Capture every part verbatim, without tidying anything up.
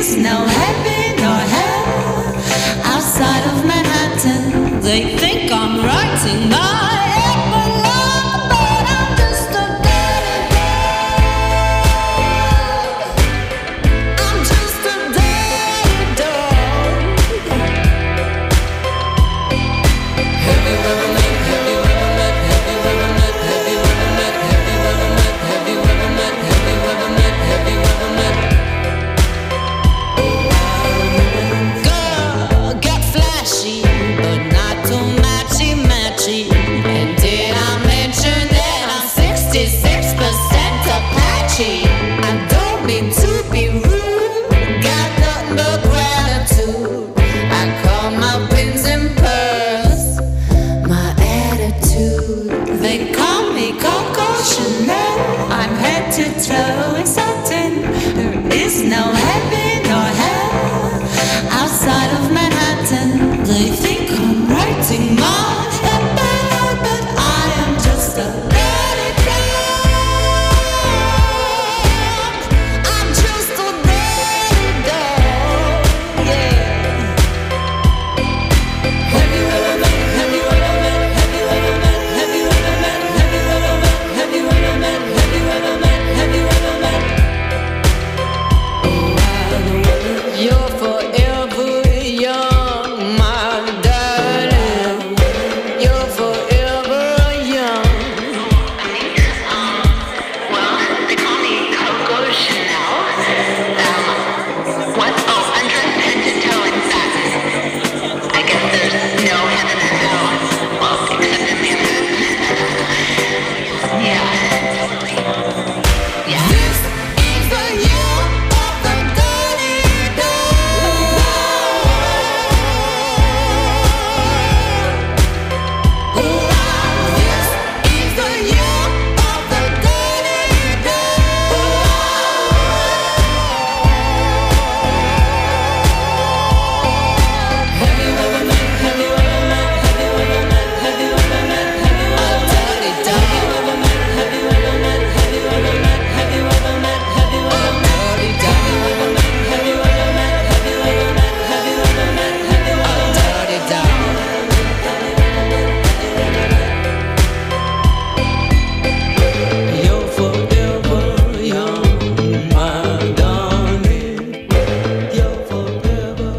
is no heaven or hell outside of Manhattan. They think I'm writing my epilogue, but I'm just a dirty dog. I'm just a dirty dog. Have you ever met, have you ever met, have you ever met, have you ever met, have you ever met, have you ever met, have you ever met, have you ever met? Girl, get flashy, but not too matchy matchy. And did I mention that I'm sixty-six percent Apache? I don't mean to be rude, got nothing but gratitude. I call my pins and pearls my attitude. They call me Coco Chanel. I'm head to toe in satin. There is no heaven or hell outside of Manhattan. They think I'm writing my epilogue, but I am just a dirty dog. I'm just a dirty dog. Yeah. Have you ever met, have you ever met, have you ever met, have you ever met, have you ever met, have you ever met, have you ever met, have you ever met? You're forever young, my darling. You're forever young. Well, they call me Coco Chanel. Um, what? Oh, undressed head to toe in satin. I guess there's no heaven or hell. Well, except in Manhattan. Yeah. Yeah. This is the year of the dirty dog. Hurrah! This is the year of the dirty dog. Have you ever met, have you ever met, have you ever met, have you ever met, have you ever met, dirty dog? Have you ever met, have you ever met, have you ever met, have you ever met, have you ever met, dirty dog? Have you ever met, have you ever met, have you ever met, have you ever met, have you ever met, dirty dog? You're forever young, my darling. You're forever.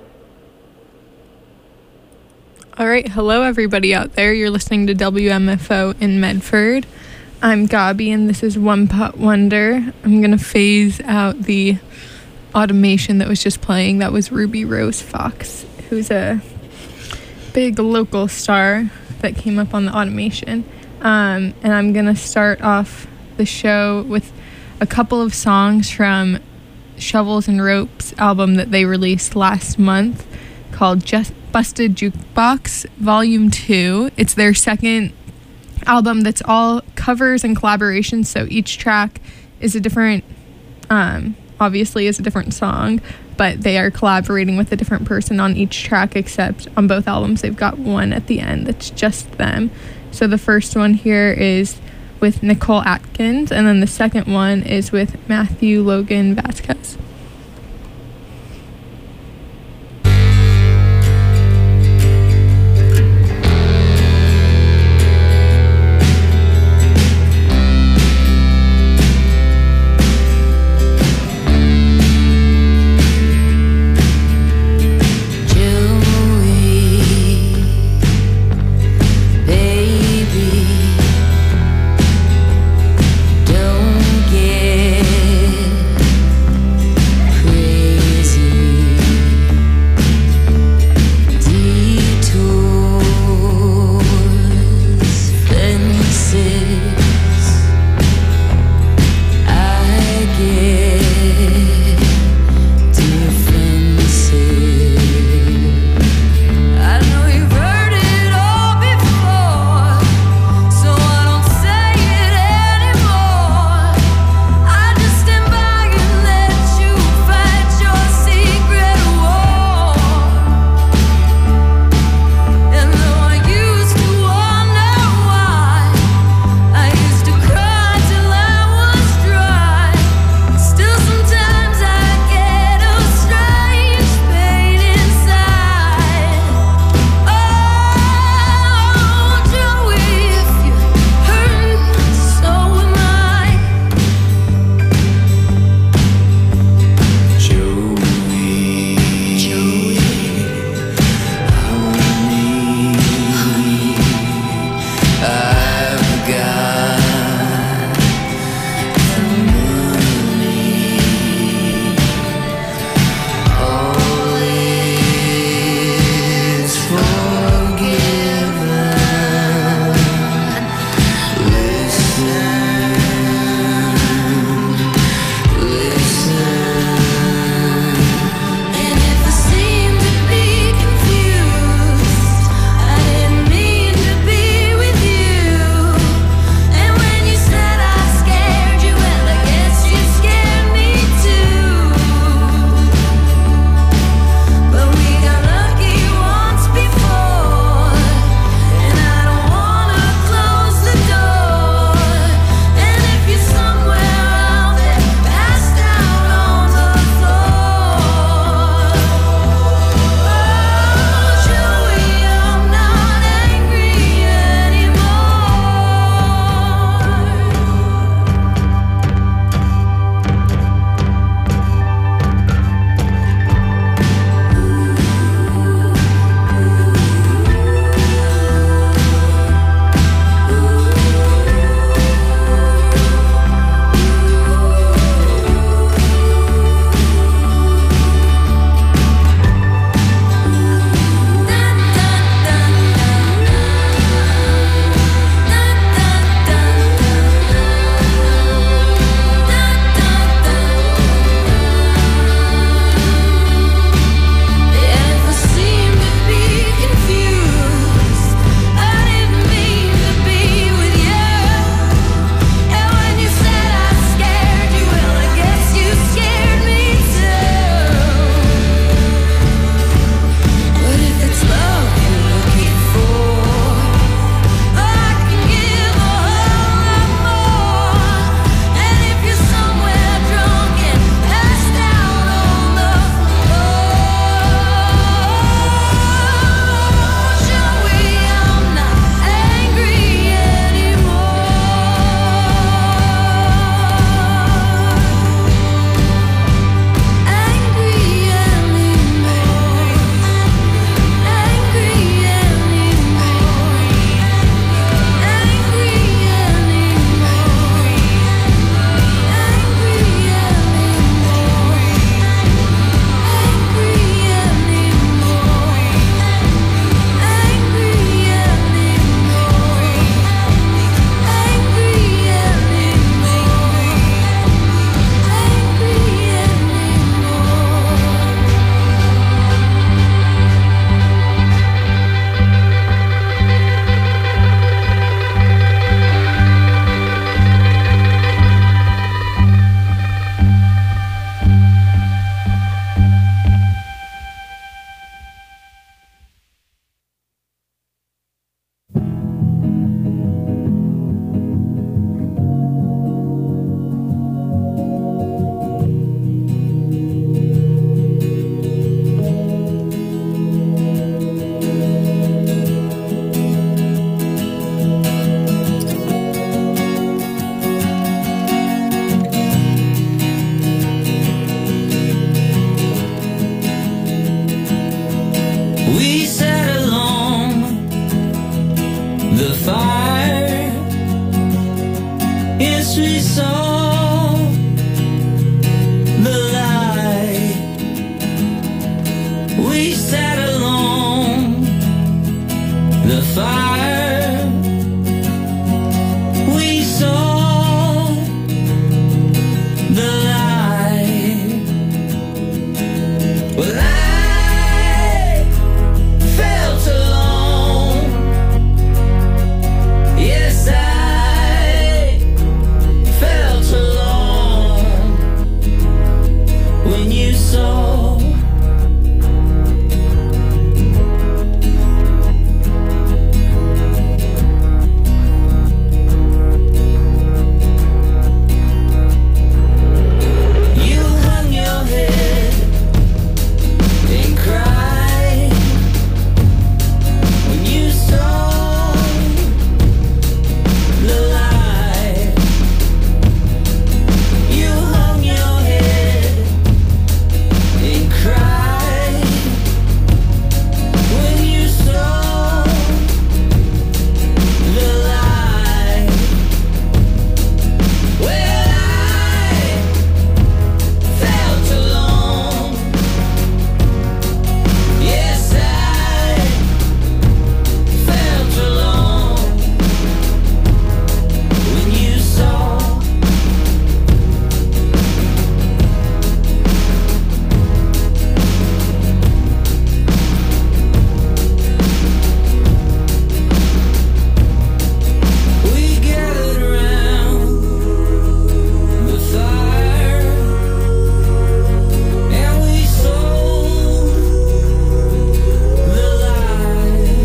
All right, hello everybody out there. You're listening to W M F O in Medford. I'm Gabi and this is One Pot Wonder. I'm going to phase out the automation that was just playing. That was Ruby Rose Fox, who's a big local star that came up on the automation. Um, and I'm going to start off the show with a couple of songs from Shovels and Ropes album that they released last month called Just Busted Jukebox Volume two. It's their second album that's all covers and collaborations, so each track is a different, um, obviously is a different song, but they are collaborating with a different person on each track, except on both albums they've got one at the end that's just them. So the first one here is with Nicole Atkins, and then the second one is with Matthew Logan Vasquez. Don't get saw the light, we sat along the fire, we saw the light. Well, I felt alone. Yes, I felt alone when you saw. You hung your head and cried when you saw the light. You hung your head and cried when you saw the light. Well, I felt alone. Yes, I felt alone when you saw. We gathered around the fire and we sold the light.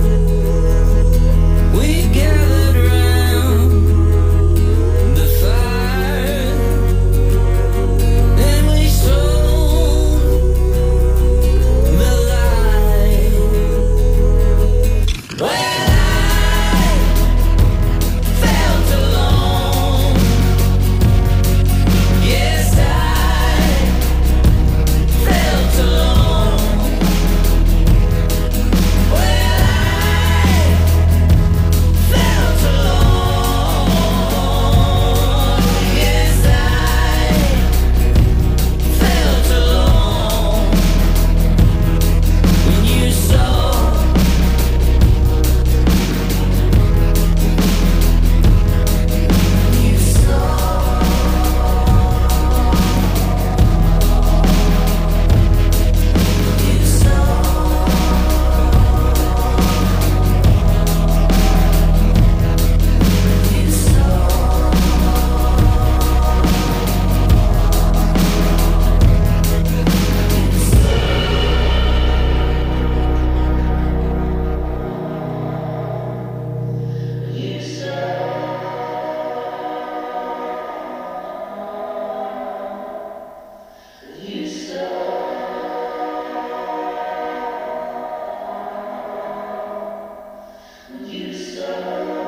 We gathered around the fire and we sold the light. Well, I felt alone. Yes, I felt alone. Well, I felt alone. Yes, I felt alone when you saw. You saw. You saw. You saw. You saw. You saw. You saw.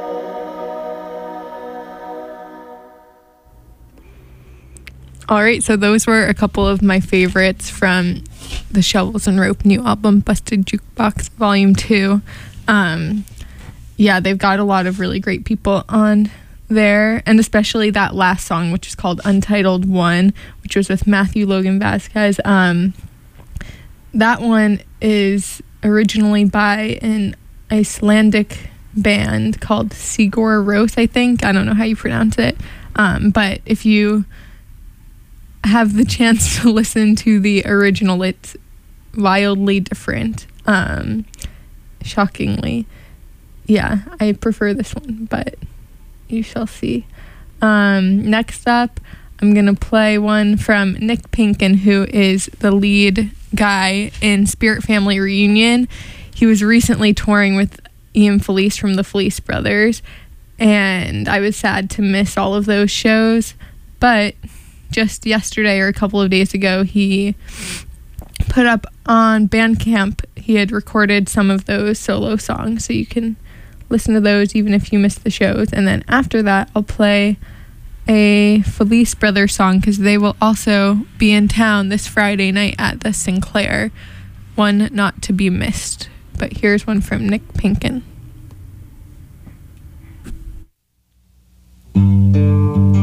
All right, so those were a couple of my favorites from the Shovels and Rope new album, Busted Jukebox Volume two. Um, yeah, they've got a lot of really great people on there, and especially that last song, which is called Untitled One, which was with Matthew Logan Vasquez. Um, that one is originally by an Icelandic band called Sigur Rós, I think. I don't know how you pronounce it. Um, but if you have the chance to listen to the original, it's wildly different. Um, shockingly. Yeah, I prefer this one, but you shall see. Um, next up, I'm going to play one from Nick Pinkin, who is the lead guy in Spirit Family Reunion. He was recently touring with Ian Felice from the Felice Brothers, and I was sad to miss all of those shows, but just yesterday or a couple of days ago, he put up on Bandcamp, he had recorded some of those solo songs, so you can listen to those even if you missed the shows. And then after that, I'll play a Felice Brothers song because they will also be in town this Friday night at the Sinclair. One not to be missed. But here's one from Nick Pinkin.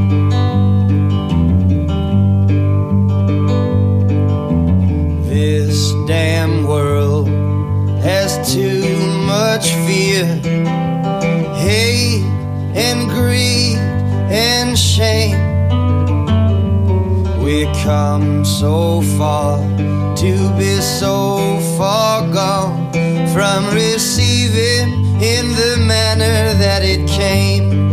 come so far to be so far gone from receiving in the manner that it came.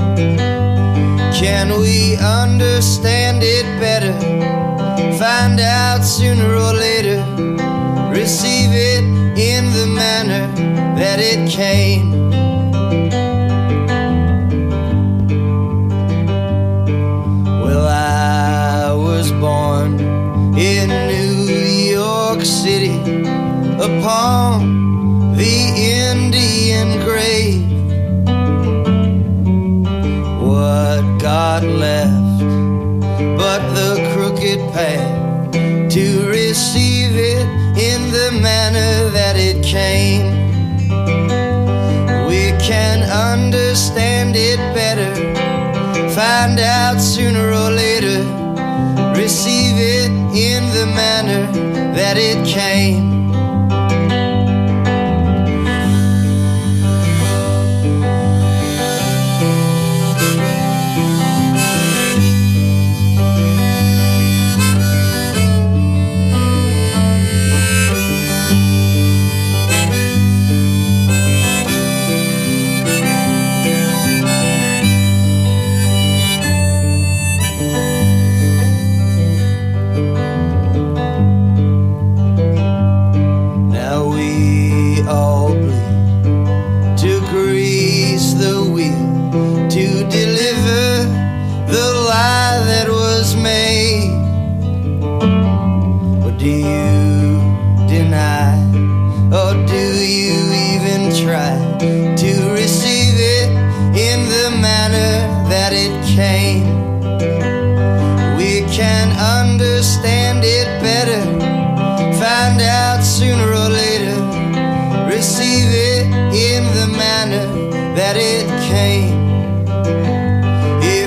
Can we understand it better? Find out sooner or later. Receive it in the manner that it came. Well, I was born in New York City upon the Indian grave. What God left but the crooked path to receive it in the manner that it came. We can understand it better, find out sooner or later. Receive it in the manner that it came.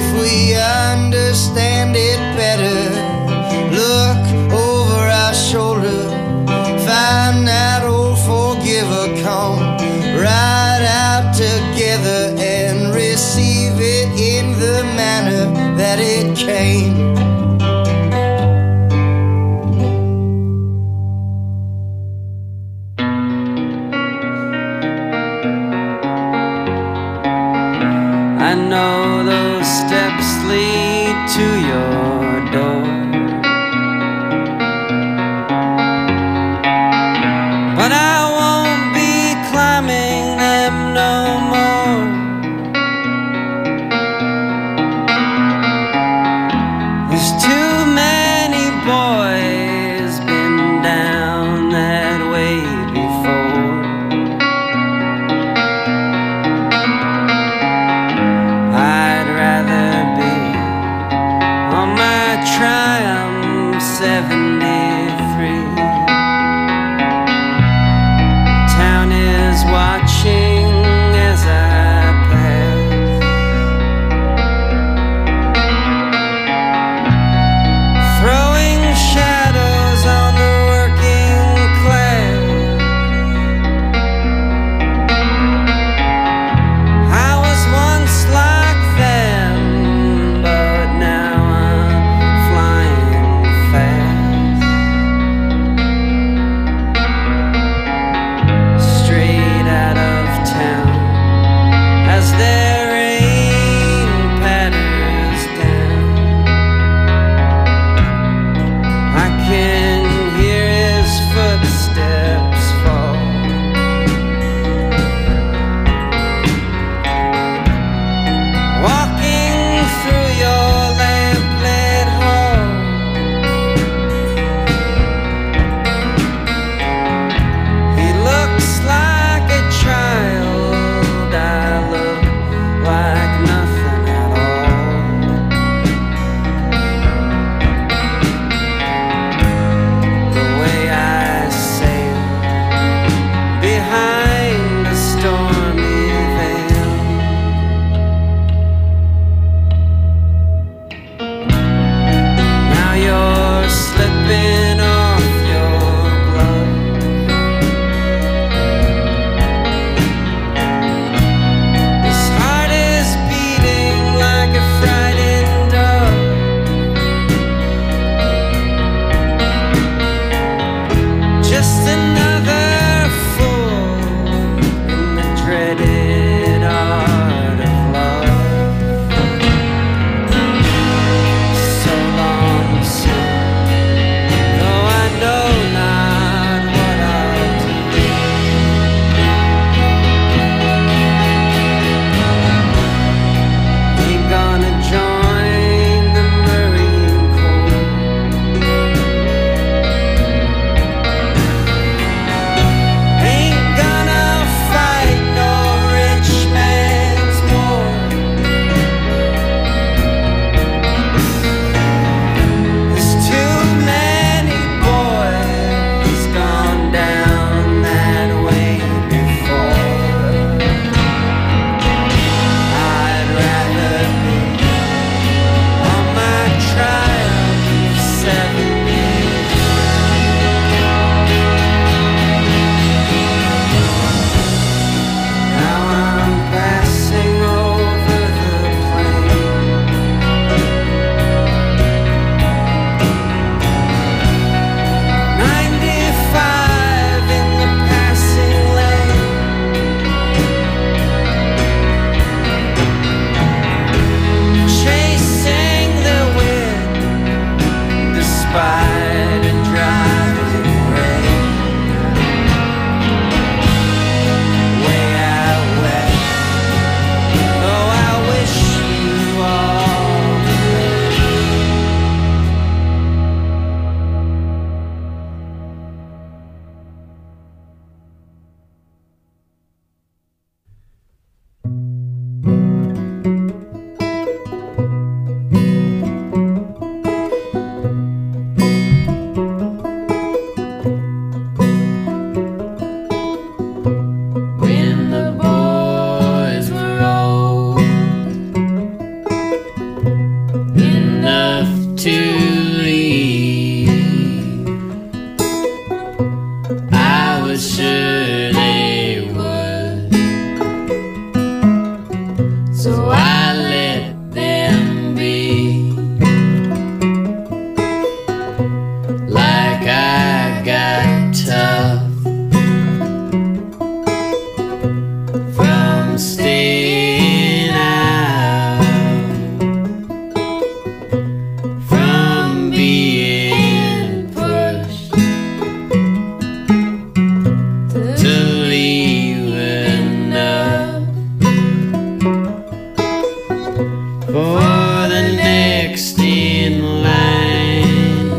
Shoulder was sure they would. So I let them be. Like I got tough from staying out, from being pushed to leave enough for the next in line.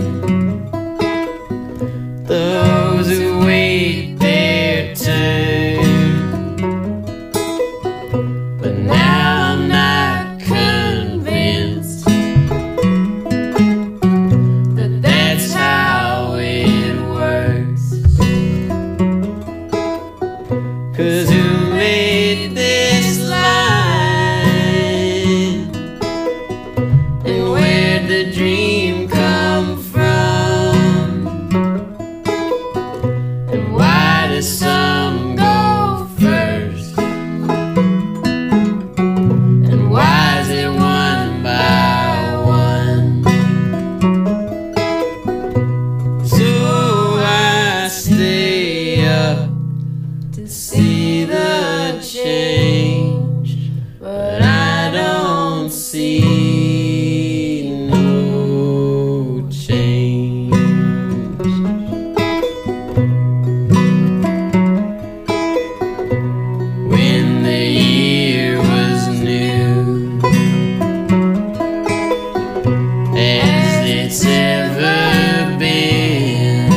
Those who wait their turn. But now I'm not convinced that that's how it works. 'Cause who made this line? And where'd the dream come from? And why does some go first? And why is it one by one? So I stay up to see the change, but I don't see no change. When the year was new, as it's ever been,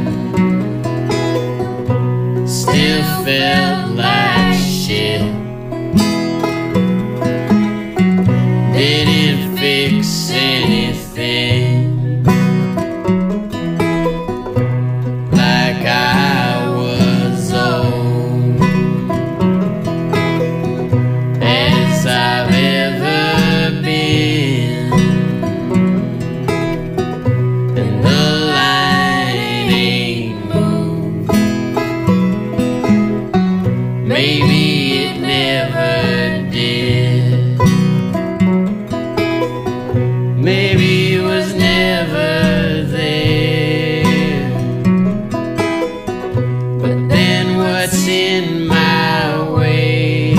still felt like shit. Didn't fix anything. Like I was old as I've ever been, and the line ain't moved. Maybe it never did. Maybe it was never there. But then what's in my way?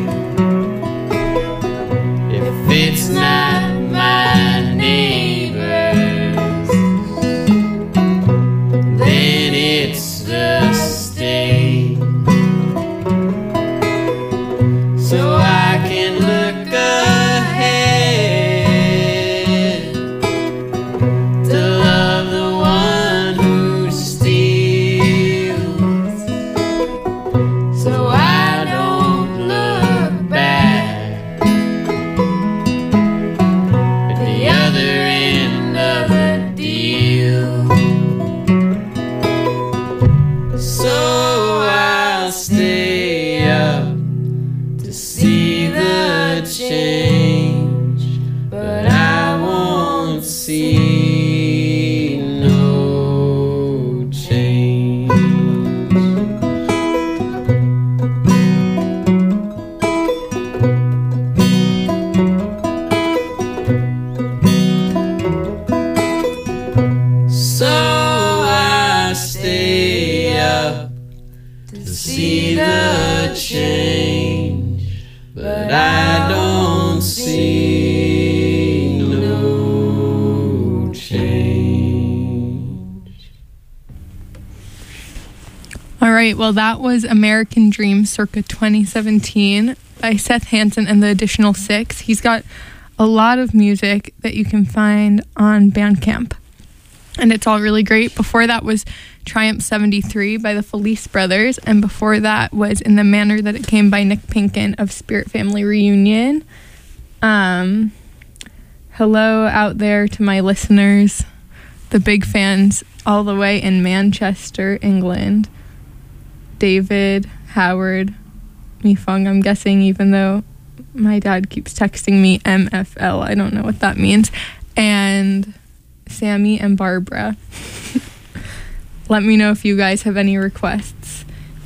If it's not my neighbors, then it's the state. So I can look ahead to love the one who steals, so I don't look back at the other end of the deal. So I'll stay up to see the change, but I won't see no change. So I stay up to see the change, but I don't see no change. All right, well, that was American Dream circa twenty seventeen by Seth Hansen and the Additional Six. He's got a lot of music that you can find on Bandcamp, and it's all really great. Before that was Triumph seventy-three by the Felice Brothers, and before that was In the Manner That It Came by Nick Pinkin of Spirit Family Reunion. Um, hello out there to my listeners, the big fans all the way in Manchester, England. David, Howard, Mifung, I'm guessing, even though my dad keeps texting me M F L. I don't know what that means. And Sammy and Barbara. Let me know if you guys have any requests.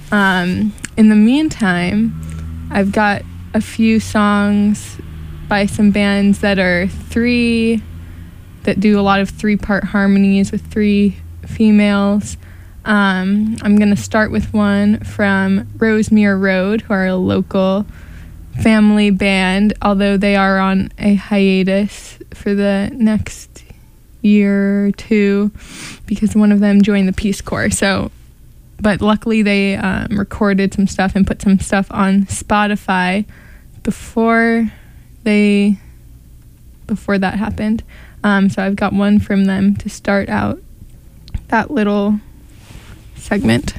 Um, in the meantime, I've got a few songs by some bands that are three, that do a lot of three-part harmonies with three females. Um, I'm going to start with one from Rosemere Road, who are a local family band, although they are on a hiatus for the next year or two because one of them joined the Peace Corps. So, but luckily they um, recorded some stuff and put some stuff on Spotify before they before that happened. Um, so I've got one from them to start out that little segment.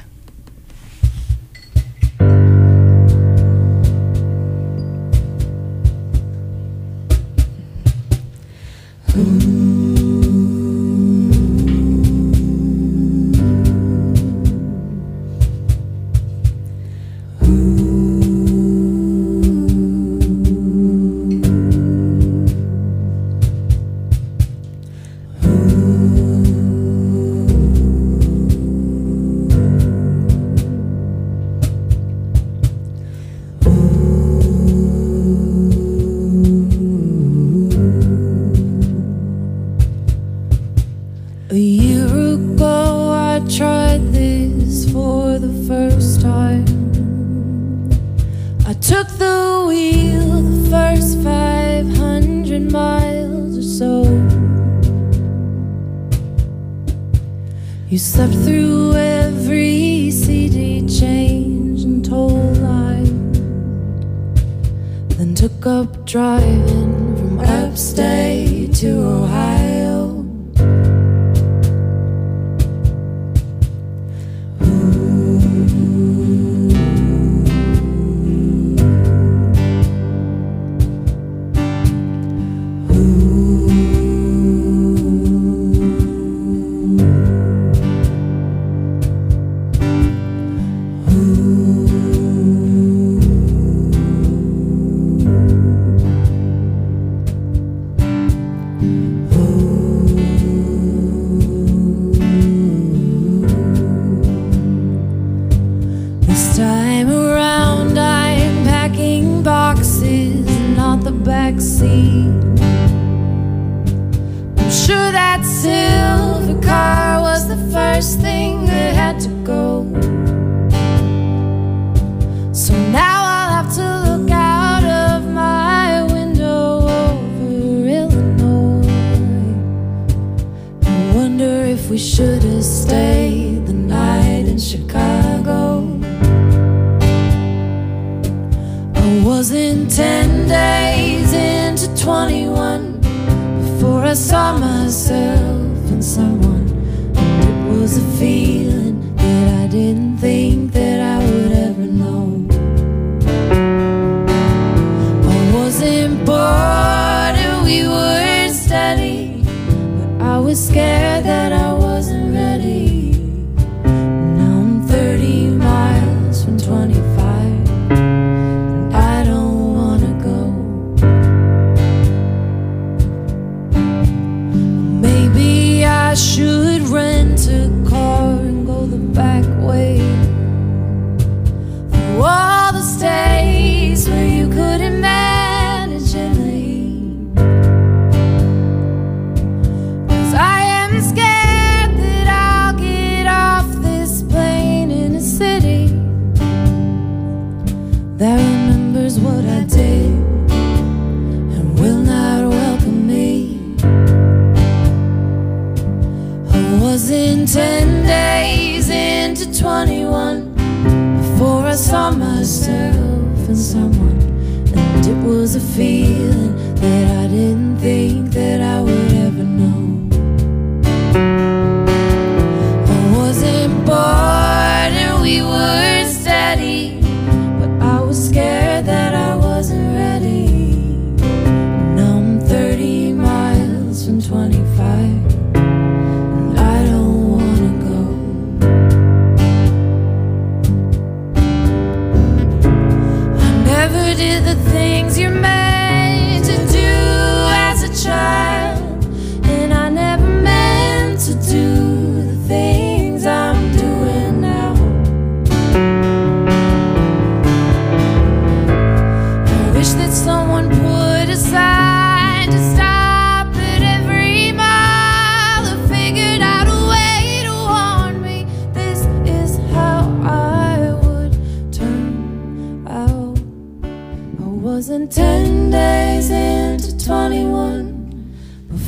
A year ago I tried this for the first time. I took the wheel the first five hundred miles or so. You slept through every C D change and told lies, then took up driving from upstate to Ohio. This time around I'm packing boxes, not the back seat. I'm sure that silver car was the first thing that had to go. So now I'll have to look out of my window over Illinois and wonder if we should have stayed the night in Chicago. I wasn't ten days into twenty-one before I saw myself in someone, and it was a feeling that I didn't think that I would ever know. I wasn't bored and we weren't steady, but I was scared that I wasn't ready. Now I'm thirty miles from twenty-five. I should rent a car and go the back way through all the states where you couldn't manage anything. 'Cause I am scared that I'll get off this plane in a city that remembers what I did and will not welcome me. Wasn't ten days into twenty-one before I saw myself in someone, and it was a feeling that I didn't think that I would ever know. I wasn't bored and we weren't steady, but I was scared that I wasn't ready. Now I'm thirty miles from twenty-five. Did the things you're meant to do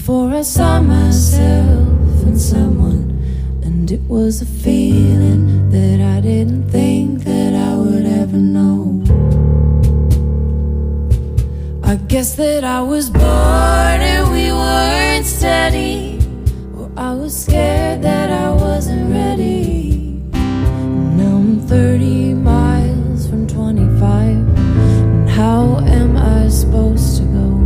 before I saw myself in someone. And it was a feeling that I didn't think that I would ever know. I guess that I was bored and we weren't steady, or I was scared that I wasn't ready. Now I'm thirty miles from twenty-five, and how am I supposed to go?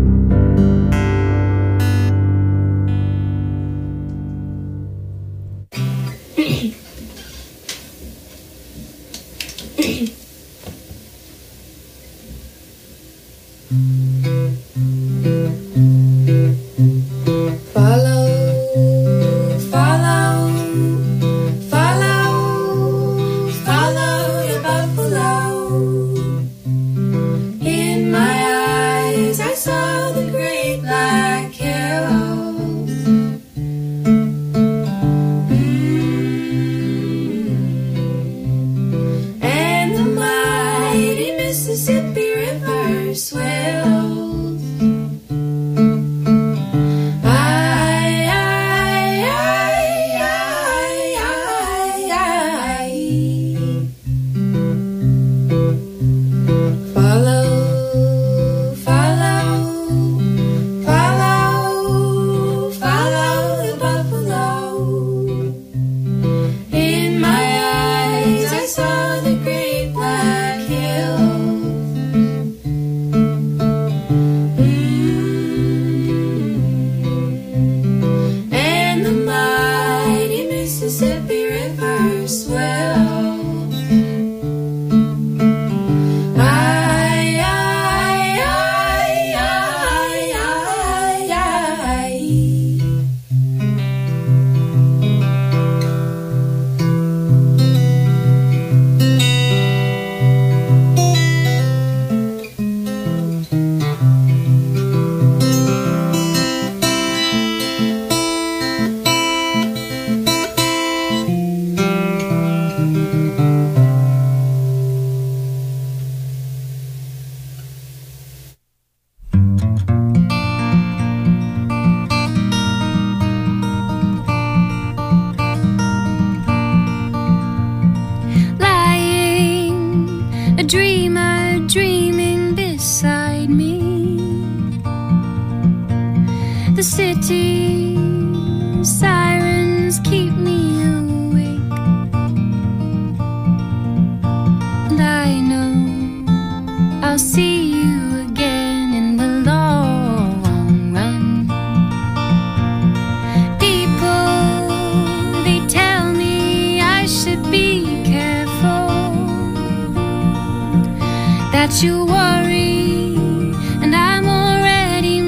You worry, and I'm already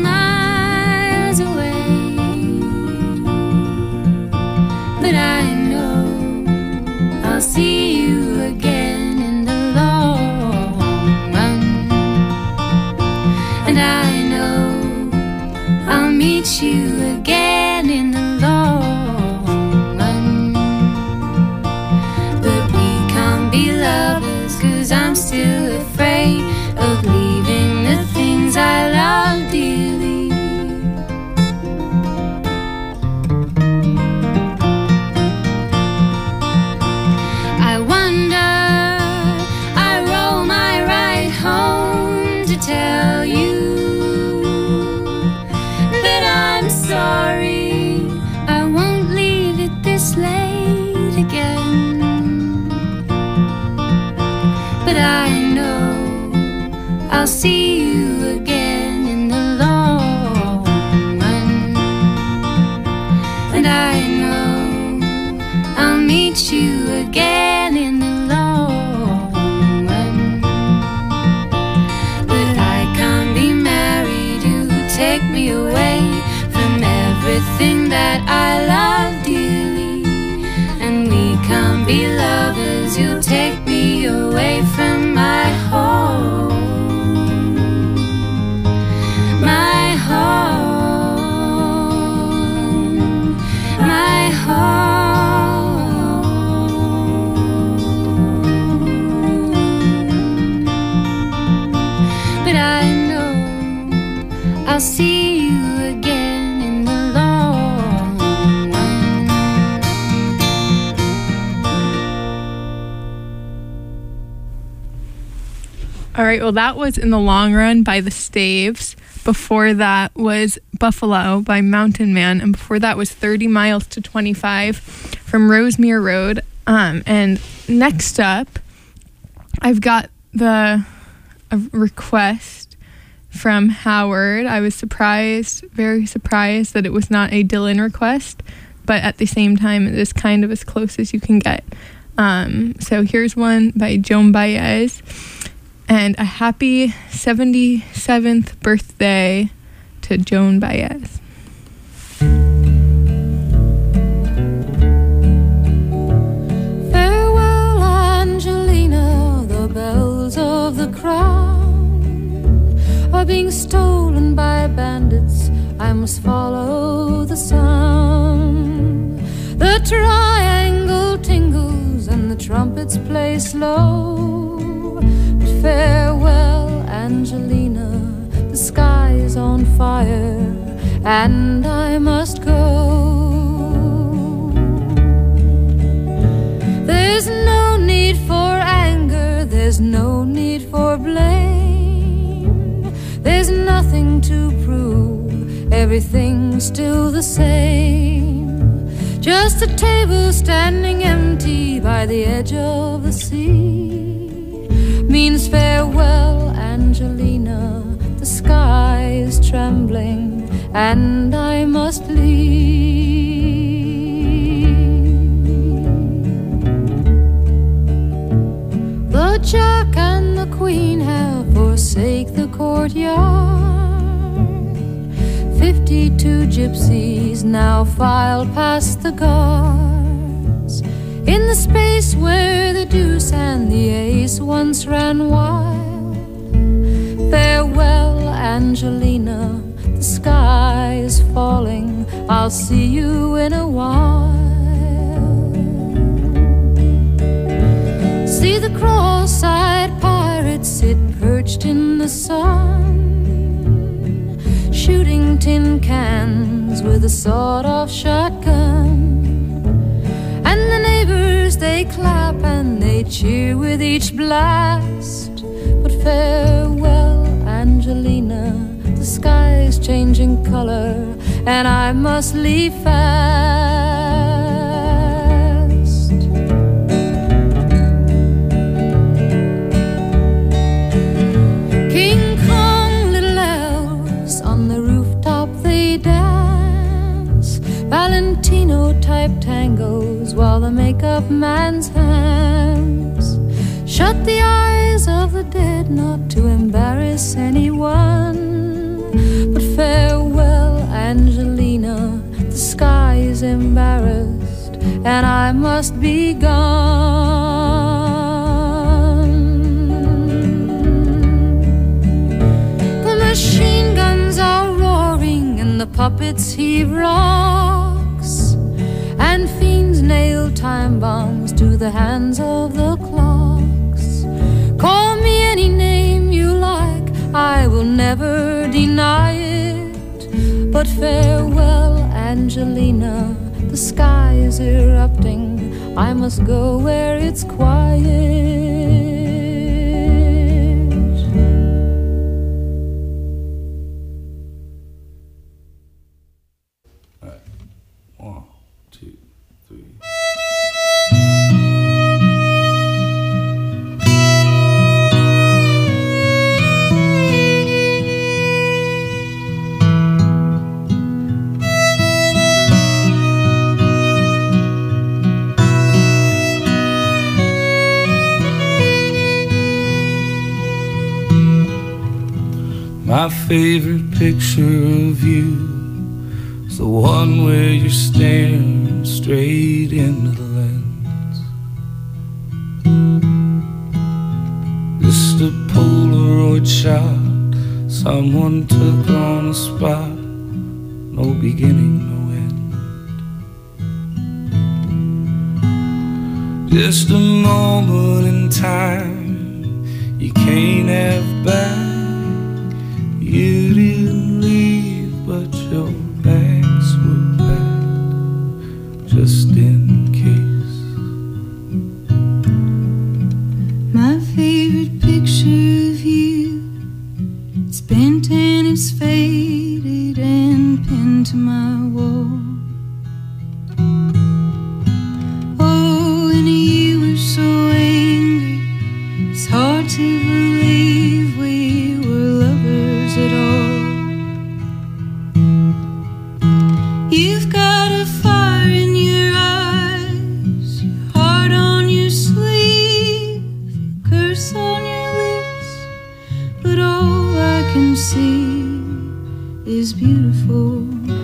miles away. But I know I'll see you again in the long run. And I know I'll meet you again in the long run. But we can't be lovers, 'cause I'm still afraid of leaving the things I love dearly. I wonder, I roll my ride home to tell you that I'm sorry. I won't leave it this late again. But I know I'll see you again in the long run. And I know I'll meet you again in the long run. But I can't be married, you take me away from everything that I love dearly. And we can't be lovers, you'll take me away from my home. My home, my home. But I know I'll see you again All right, well, that was In the Long Run by the Staves. Before that was Buffalo by Mountain Man. And before that was thirty miles to twenty-five from Rosemere Road. Um, and next up, I've got the a request from Howard. I was surprised, very surprised that it was not a Dylan request. But at the same time, it is kind of as close as you can get. Um, so here's one by Joan Baez. And a happy seventy-seventh birthday to Joan Baez. Farewell, Angelina, the bells of the crown are being stolen by bandits. I must follow the sound. The triangle tingles and the trumpets play slow. Farewell, Angelina, the sky is on fire, and I must go. There's no need for anger, there's no need for blame. There's nothing to prove, everything's still the same. Just a table standing empty by the edge of the sea means farewell, Angelina, the sky is trembling and I must leave. The Jack and the Queen have forsaken the courtyard. Fifty-two gypsies now file past the guards in the space where the deuce and the ace once ran wild. Farewell, Angelina, the sky is falling, I'll see you in a while. See the cross-eyed pirates sit perched in the sun, shooting tin cans with a sawed-off shotgun. And the neighbors, they clap and they cheer with each blast. But farewell, Angelina, the sky is changing color and I must leave fast. King Kong, little elves on the rooftop they dance, Valentino-type tangos while the makeup man's hands shut the eyes of the dead not to embarrass anyone. But farewell, Angelina, the sky is embarrassed and I must be gone. The machine guns are roaring and the puppets heave rocks, and fiends nail time bombs to the hands of the clocks. Call me any name you like, I will never deny it. But farewell, Angelina, the sky is erupting, I must go where it's quiet. My favorite picture of you is the one where you're staring straight into the lens. Just a Polaroid shot someone took on the spot, no beginning, no end. Just a moment in time you can't have back. You didn't leave, but your bags were packed, just in case. My favorite picture of you is beautiful.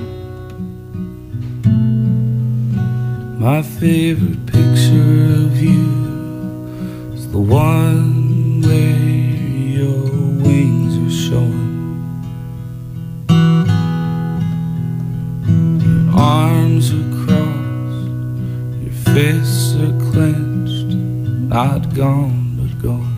My favorite picture of you is the one where your wings are showing. Your arms are crossed, your fists are clenched, not gone but going.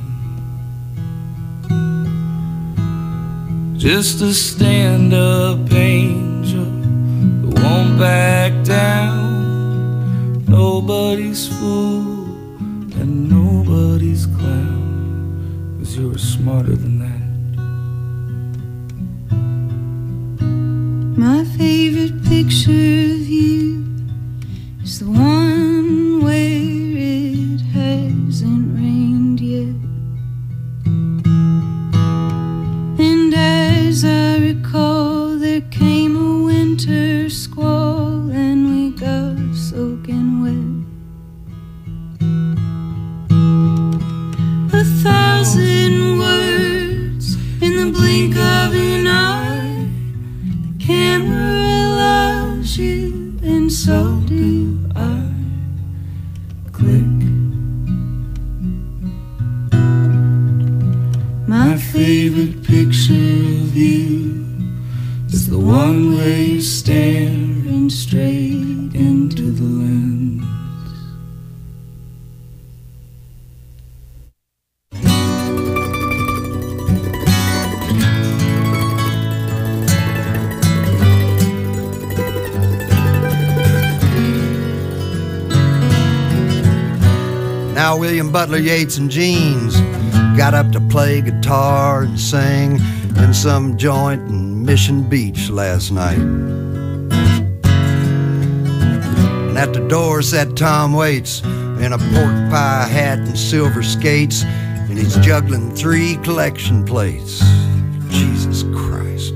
Just a stand-up angel that won't back down. Nobody's fool and nobody's clown, 'cause you're smarter than that. My favorite picture of you is the one where it hasn't rained yet. And as I recall, there came a winter squall and we got soaking wet. A thousand words in the blink of an eye. The camera loves you and so do I. Click. My favorite picture of you is the one where you're staring straight into the lens. Now William Butler Yeats and Jeans got up to play guitar and sing in some joint in Mission Beach last night. And at the door sat Tom Waits in a pork pie hat and silver skates, and he's juggling three collection plates. Jesus Christ.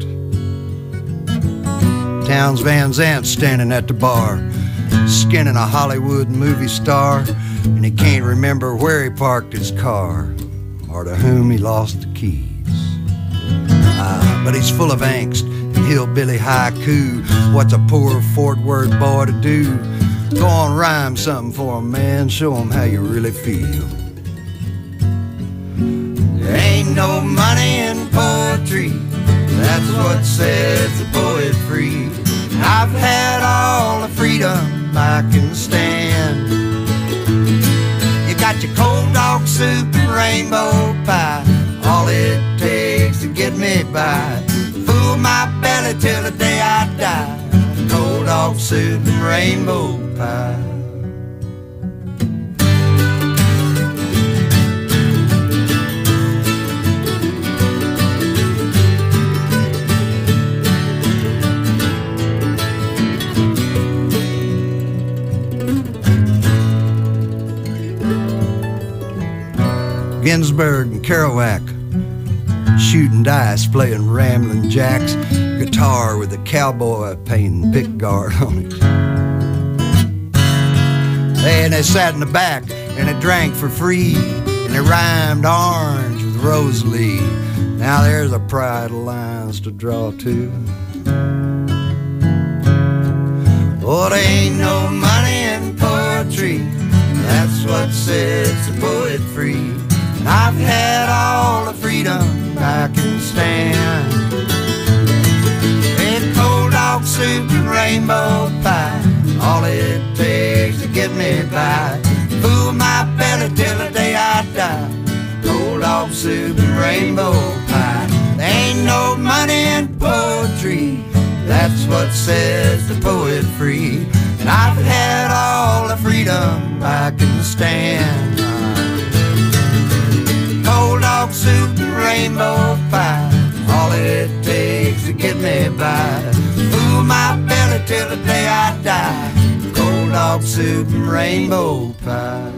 Townes Van Zant's standing at the bar, skinning a Hollywood movie star, and he can't remember where he parked his car or to whom he lost the keys. Uh, but he's full of angst and hillbilly haiku. What's a poor Fort Worth boy to do? Go on, rhyme something for him, man. Show him how you really feel. There ain't no money in poetry, that's what sets the poet free. I've had all the freedom I can stand. You got your cold dog soup and rainbow pie, all it takes to get me by. Fool my belly till the day I die. Cold dog soup and rainbow pie. Ginsberg and Kerouac, shooting dice, playing Ramblin' Jacks, guitar with a cowboy painting pickguard on it. And they sat in the back and they drank for free, and they rhymed orange with Rosalie. Now there's a pride of lines to draw to. Oh, there ain't no money in poetry, that's what sets the poet free. And I've had all the freedom I can stand. And cold dog soup and rainbow pie, all it takes to get me by. Fool my belly till the day I die. Cold dog soup and rainbow pie. There ain't no money in poetry, that's what sets the poet free. And I've had all the freedom I can stand. Cold dog soup and rainbow pie, all it takes to get me by. Fool my belly till the day I die. Cold dog soup and rainbow pie.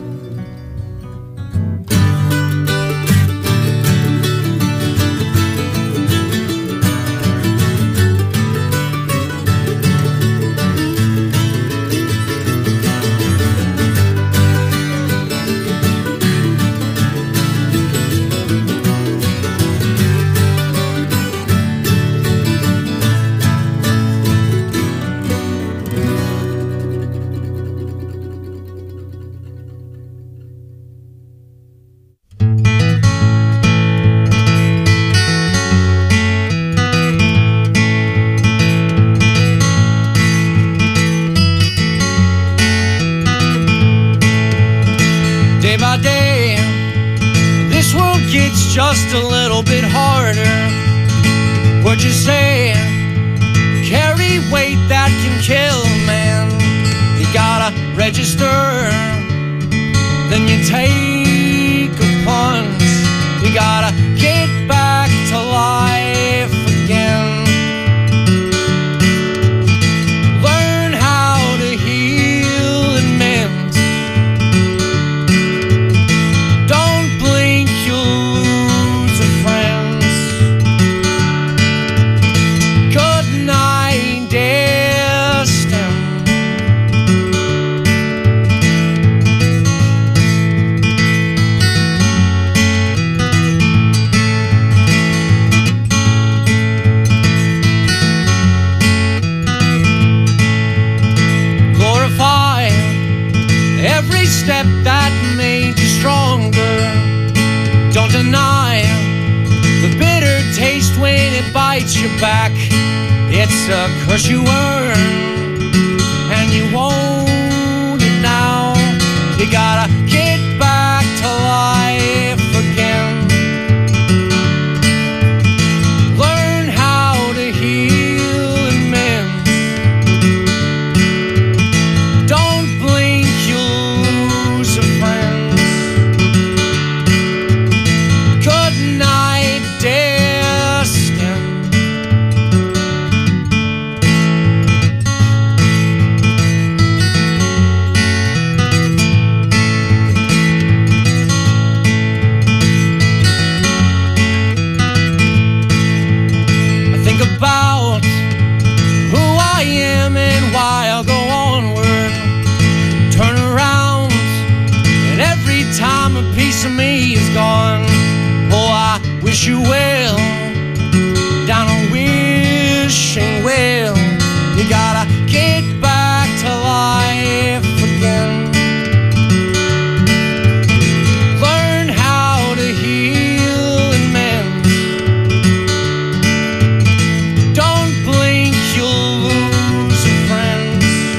just a little bit harder. Would you say carry weight that can kill, man? You gotta register, then you take a punch. You gotta get back to life again. Learn how to heal and mend. Don't blink, you'll lose a friend. Good night, Destin. Glorify every step that made you stronger. Don't deny the bitter taste when it bites you back. It's a curse you earn, and you own it now. You gotta get back to life again. Learn how to heal and mend. Don't blink, you'll lose a friend. Good night, Destin. I think about who I am and why I'll go onward. Turn around, and every time a piece of me is gone. Oh, I wish you well, down a wishing well. You gotta get back to life again. Learn how to heal and mend. Don't blink, you'll lose a friend.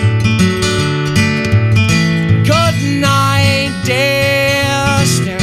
Good night, Destin.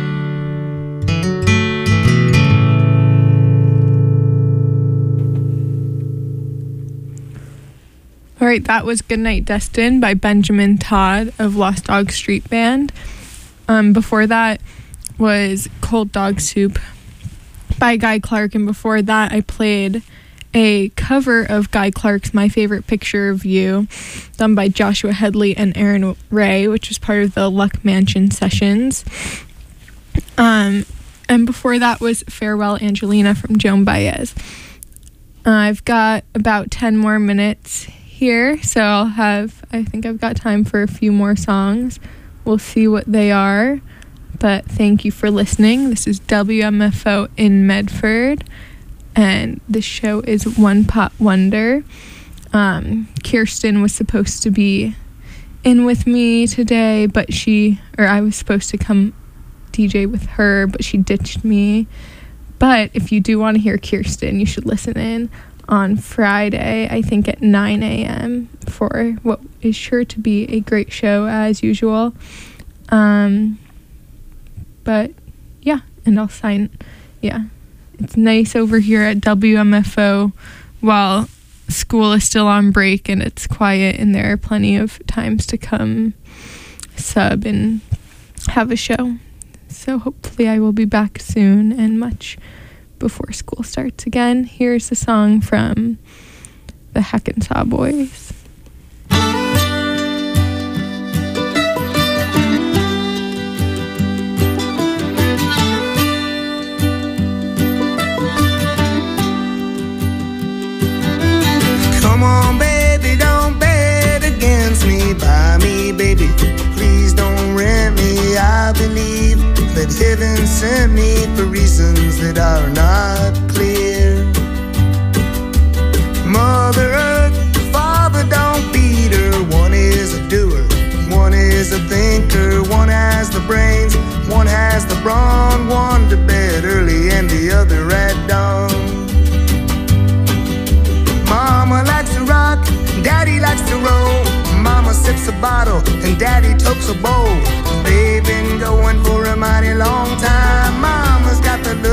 All right, that was Goodnight Destin by Benjamin Todd of Lost Dog Street Band. Um, before that was Cold Dog Soup by Guy Clark, and before that I played a cover of Guy Clark's My Favorite Picture of You, done by Joshua Headley and Aaron Ray, which was part of the Luck Mansion sessions. Um, and before that was Farewell Angelina from Joan Baez. Uh, I've got about ten more minutes here, so I'll have, I think I've got time for a few more songs. We'll see what they are, but thank you for listening. This is W M F O in Medford, and this show is One Pot Wonder. Um, Kirsten was supposed to be in with me today, but she, or I was supposed to come D J with her, but she ditched me. But if you do want to hear Kirsten, you should listen in on Friday, I think at nine a.m. for what is sure to be a great show as usual. Um, but yeah, and I'll sign, yeah. It's nice over here at W M F O while school is still on break and it's quiet, and there are plenty of times to come sub and have a show. So hopefully I will be back soon and much before school starts again. Here's a song from the Hackensaw Boys. Come on, baby, don't bet against me. Buy me, baby, please don't rent me. I believe that heaven sent me for reasons that are not clear. Mother Earth, Father, don't beat her. One is a doer, one is a thinker. One has the brains, one has the brawn. One to bed early and the other at dawn. Mama likes to rock, Daddy likes to roll. Mama sips a bottle and Daddy tokes a bowl. They've been going for a mighty long time. Mama's got the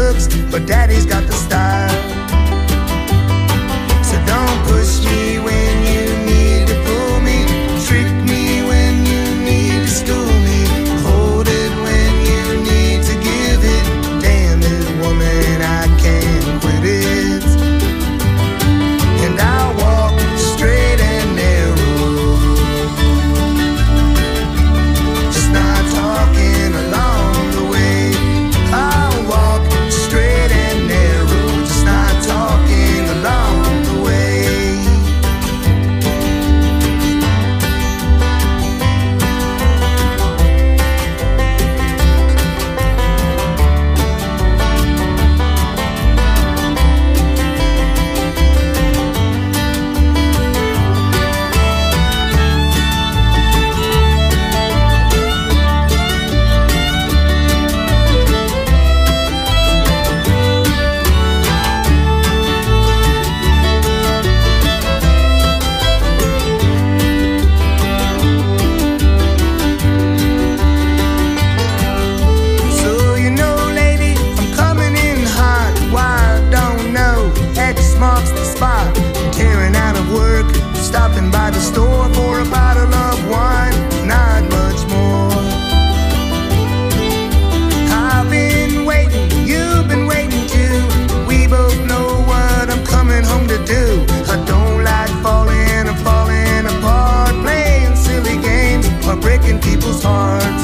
hearts